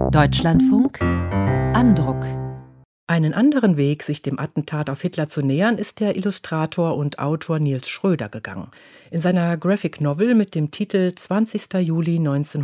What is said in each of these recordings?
Deutschlandfunk Andruck. Einen anderen Weg, sich dem Attentat auf Hitler zu nähern, ist der Illustrator und Autor Nils Schröder gegangen. In seiner Graphic Novel mit dem Titel 20. Juli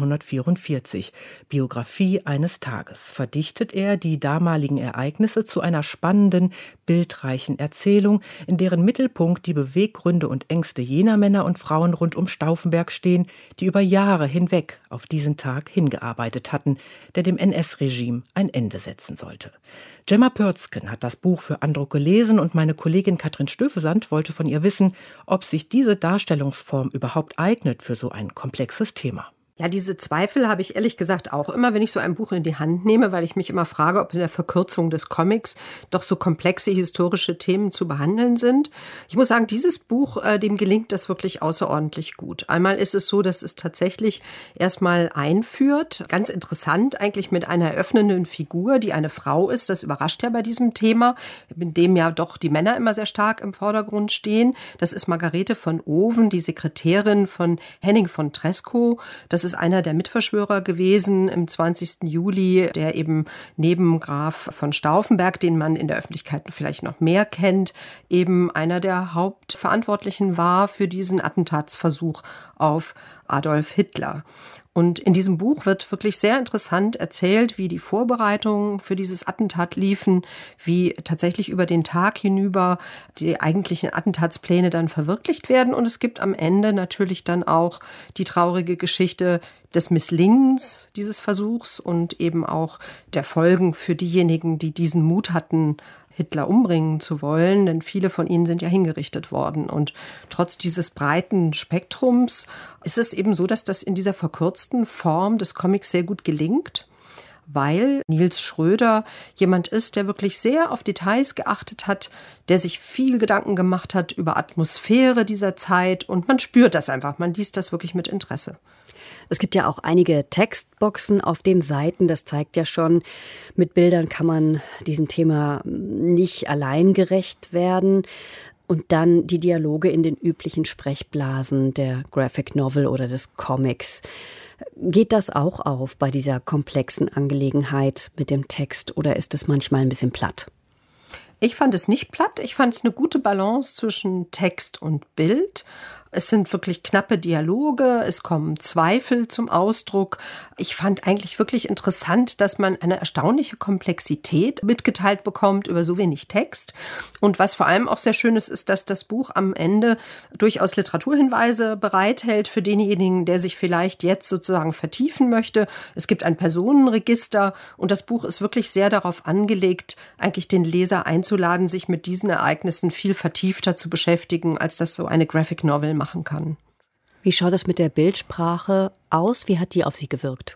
1944, Biografie eines Tages, verdichtet er die damaligen Ereignisse zu einer spannenden, bildreichen Erzählung, in deren Mittelpunkt die Beweggründe und Ängste jener Männer und Frauen rund um Stauffenberg stehen, die über Jahre hinweg auf diesen Tag hingearbeitet hatten, der dem NS-Regime ein Ende setzen sollte. Gemma Pörzken hat das Buch für Andruck gelesen und meine Kollegin Katrin Stöfesand wollte von ihr wissen, ob sich diese Darstellungsform überhaupt eignet für so ein komplexes Thema. Ja, diese Zweifel habe ich ehrlich gesagt auch immer, wenn ich so ein Buch in die Hand nehme, weil ich mich immer frage, ob in der Verkürzung des Comics doch so komplexe historische Themen zu behandeln sind. Ich muss sagen, dieses Buch, dem gelingt das wirklich außerordentlich gut. Einmal ist es so, dass es tatsächlich erstmal einführt, ganz interessant eigentlich mit einer eröffnenden Figur, die eine Frau ist. Das überrascht ja bei diesem Thema, in dem ja doch die Männer immer sehr stark im Vordergrund stehen. Das ist Margarete von Oven, die Sekretärin von Henning von Treschow. Das ist einer der Mitverschwörer gewesen im 20. Juli, der eben neben Graf von Stauffenberg, den man in der Öffentlichkeit vielleicht noch mehr kennt, eben einer der Hauptverantwortlichen war für diesen Attentatsversuch auf Adolf Hitler. Und in diesem Buch wird wirklich sehr interessant erzählt, wie die Vorbereitungen für dieses Attentat liefen, wie tatsächlich über den Tag hinüber die eigentlichen Attentatspläne dann verwirklicht werden. Und es gibt am Ende natürlich dann auch die traurige Geschichte des Misslingens dieses Versuchs und eben auch der Folgen für diejenigen, die diesen Mut hatten, Hitler umbringen zu wollen, denn viele von ihnen sind ja hingerichtet worden. Und trotz dieses breiten Spektrums ist es eben so, dass das in dieser verkürzten Form des Comics sehr gut gelingt, weil Nils Schröder jemand ist, der wirklich sehr auf Details geachtet hat, der sich viel Gedanken gemacht hat über Atmosphäre dieser Zeit und man spürt das einfach, man liest das wirklich mit Interesse. Es gibt ja auch einige Textboxen auf den Seiten, das zeigt ja schon, mit Bildern kann man diesem Thema nicht allein gerecht werden. Und dann die Dialoge in den üblichen Sprechblasen der Graphic Novel oder des Comics. Geht das auch auf bei dieser komplexen Angelegenheit mit dem Text oder ist es manchmal ein bisschen platt? Ich fand es nicht platt, ich fand es eine gute Balance zwischen Text und Bild. Es sind wirklich knappe Dialoge, es kommen Zweifel zum Ausdruck. Ich fand eigentlich wirklich interessant, dass man eine erstaunliche Komplexität mitgeteilt bekommt über so wenig Text. Und was vor allem auch sehr schön ist, ist, dass das Buch am Ende durchaus Literaturhinweise bereithält für denjenigen, der sich vielleicht jetzt sozusagen vertiefen möchte. Es gibt ein Personenregister und das Buch ist wirklich sehr darauf angelegt, eigentlich den Leser einzuladen, sich mit diesen Ereignissen viel vertiefter zu beschäftigen, als das so eine Graphic Novel machen kann. Wie schaut das mit der Bildsprache aus? Wie hat die auf Sie gewirkt?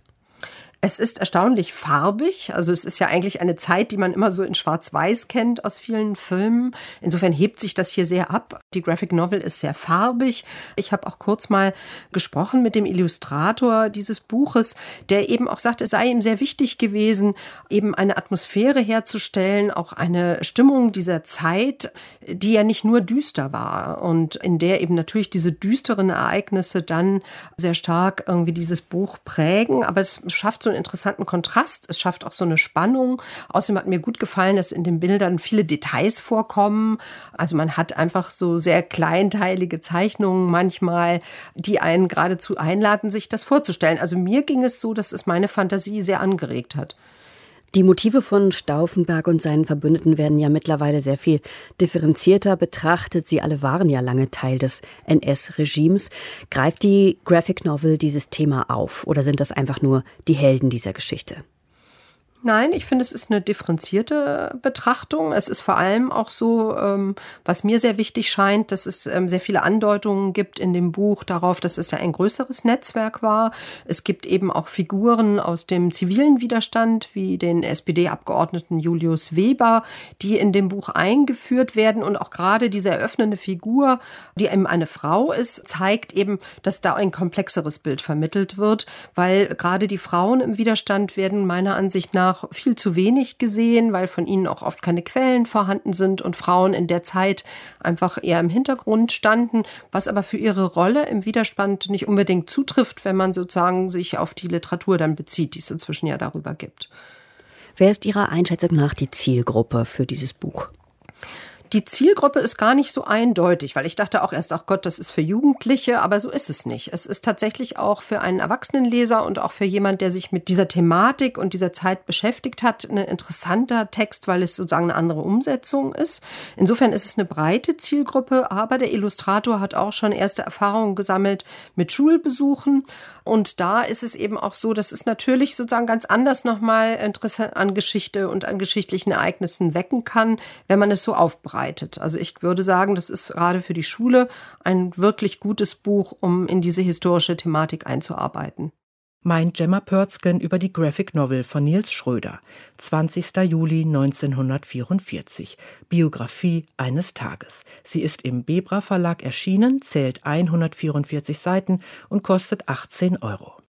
Es ist erstaunlich farbig. Also es ist ja eigentlich eine Zeit, die man immer so in Schwarz-Weiß kennt aus vielen Filmen. Insofern hebt sich das hier sehr ab. Die Graphic Novel ist sehr farbig. Ich habe auch kurz mal gesprochen mit dem Illustrator dieses Buches, der eben auch sagt, es sei ihm sehr wichtig gewesen, eben eine Atmosphäre herzustellen, auch eine Stimmung dieser Zeit, die ja nicht nur düster war und in der eben natürlich diese düsteren Ereignisse dann sehr stark irgendwie dieses Buch prägen. Aber es schafft so einen interessanten Kontrast. Es schafft auch so eine Spannung. Außerdem hat mir gut gefallen, dass in den Bildern viele Details vorkommen. Also man hat einfach so sehr kleinteilige Zeichnungen manchmal, die einen geradezu einladen, sich das vorzustellen. Also mir ging es so, dass es meine Fantasie sehr angeregt hat. Die Motive von Stauffenberg und seinen Verbündeten werden ja mittlerweile sehr viel differenzierter betrachtet. Sie alle waren ja lange Teil des NS-Regimes. Greift die Graphic Novel dieses Thema auf oder sind das einfach nur die Helden dieser Geschichte? Nein, ich finde, es ist eine differenzierte Betrachtung. Es ist vor allem auch so, was mir sehr wichtig scheint, dass es sehr viele Andeutungen gibt in dem Buch darauf, dass es ja ein größeres Netzwerk war. Es gibt eben auch Figuren aus dem zivilen Widerstand, wie den SPD-Abgeordneten Julius Weber, die in dem Buch eingeführt werden. Und auch gerade diese eröffnende Figur, die eben eine Frau ist, zeigt eben, dass da ein komplexeres Bild vermittelt wird, weil gerade die Frauen im Widerstand werden meiner Ansicht nach einfach viel zu wenig gesehen, weil von ihnen auch oft keine Quellen vorhanden sind und Frauen in der Zeit einfach eher im Hintergrund standen, was aber für ihre Rolle im Widerstand nicht unbedingt zutrifft, wenn man sozusagen sich auf die Literatur dann bezieht, die es inzwischen ja darüber gibt. Wer ist Ihrer Einschätzung nach die Zielgruppe für dieses Buch? Die Zielgruppe ist gar nicht so eindeutig, weil ich dachte auch erst, ach Gott, das ist für Jugendliche, aber so ist es nicht. Es ist tatsächlich auch für einen Erwachsenenleser und auch für jemand, der sich mit dieser Thematik und dieser Zeit beschäftigt hat, ein interessanter Text, weil es sozusagen eine andere Umsetzung ist. Insofern ist es eine breite Zielgruppe, aber der Illustrator hat auch schon erste Erfahrungen gesammelt mit Schulbesuchen. Und da ist es eben auch so, dass es natürlich sozusagen ganz anders nochmal Interesse an Geschichte und an geschichtlichen Ereignissen wecken kann, wenn man es so aufbereitet. Also ich würde sagen, das ist gerade für die Schule ein wirklich gutes Buch, um in diese historische Thematik einzuarbeiten. Meint Gemma Pörzgen über die Graphic Novel von Nils Schröder. 20. Juli 1944. Biografie eines Tages. Sie ist im Bebra Verlag erschienen, zählt 144 Seiten und kostet 18 €.